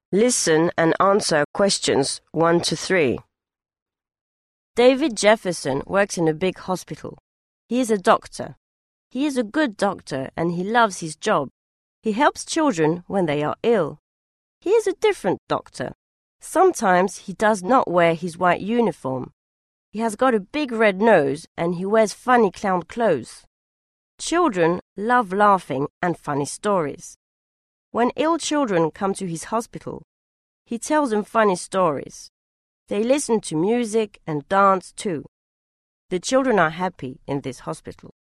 Listen and answer questions 1 to 3. David Jefferson works in a big hospital. He is a doctor. He is a good doctor and he loves his job. He helps children when they are ill. He is a different doctor. Sometimes he does not wear his white uniform. He has got a big red nose and he wears funny clown clothes. Children love laughing and funny stories. When ill children come to his hospital, he tells them funny stories. They listen to music and dance too. The children are happy in this hospital.